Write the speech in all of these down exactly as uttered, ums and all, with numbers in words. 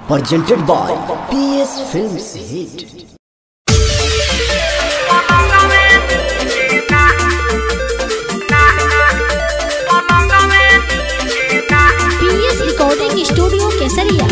presented by P S Films Hit. P S Recording Studio Kesaria.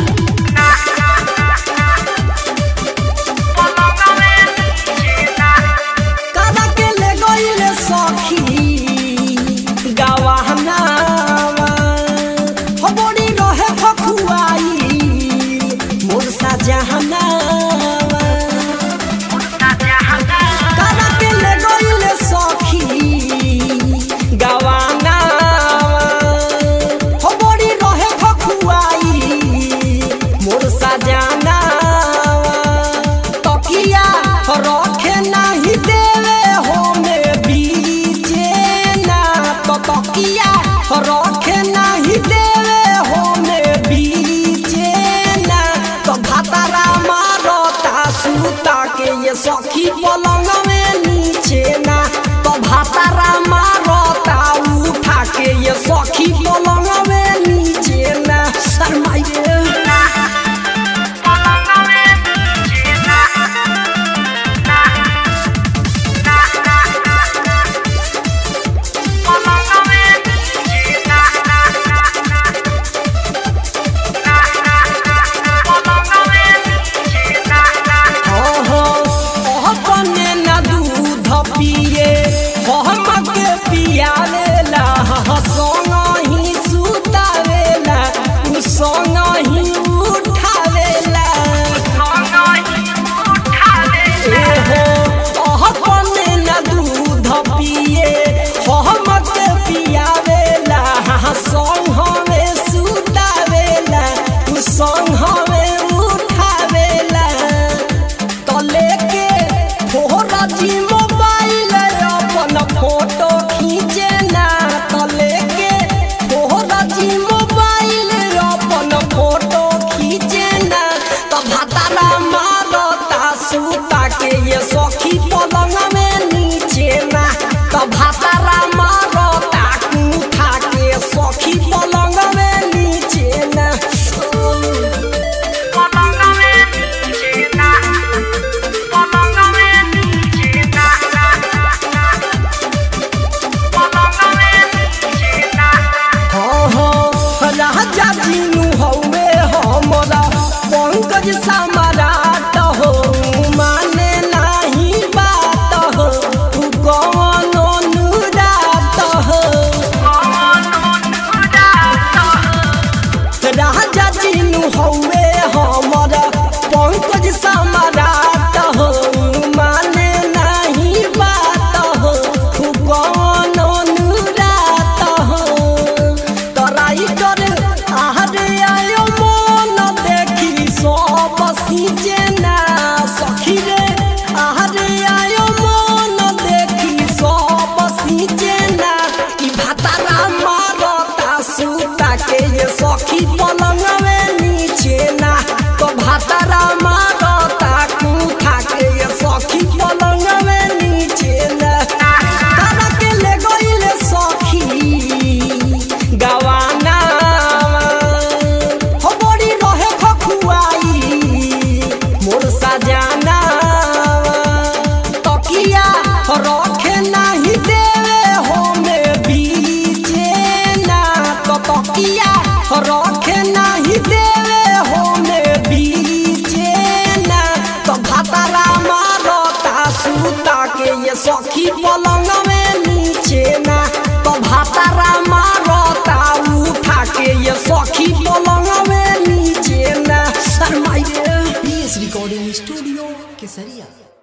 रखे नहीं देवे होने बीचे ना तो भातारा मारता सूता के ये सखी पलंग में नीचे ना तो भातारा मारता उठा के ये सखी पलंग में नीचे ना शर्माइए फोटो खींचे ना तो लेके फोरजी मोबाइल अपन फोटो खींचे ना तो भातारा मारता सूता के ये सखी पलंग में नीचे ना तो भातारा मारता उठा के सखी पलंग में नीचे ना पंकज सम्राट हो माने नहीं बात हो तू कौन अनुरात हो राजा जीनू हौवे हमारा पंकज सम्राट हो माने नहीं बात हो तू कौन अनुरात हो तराई कर आहरे आयो सींचे ना सखी रे आहरे आयो मन देखी सब सींचे ना ई भातारा मारता सूता के ये सखी पलंग में नीचे ना तो भातारा मारता उठा के ये सखी पलंग में नीचे ना तारा के ले गइले सखी गवाना हो बड़ी रहे खखुआई सजाना तकिया रखे नहीं देवे होने बीचे ना तो तकिया रखे नहीं देवे होने बीचे ना तो भातारा मारता सूता के ये सखी पलंग में नीचे ना तो भातारा मारता उठा के ये सखी पलंग में नीचे ना शर्माइए P S Recording Studio Kesaria.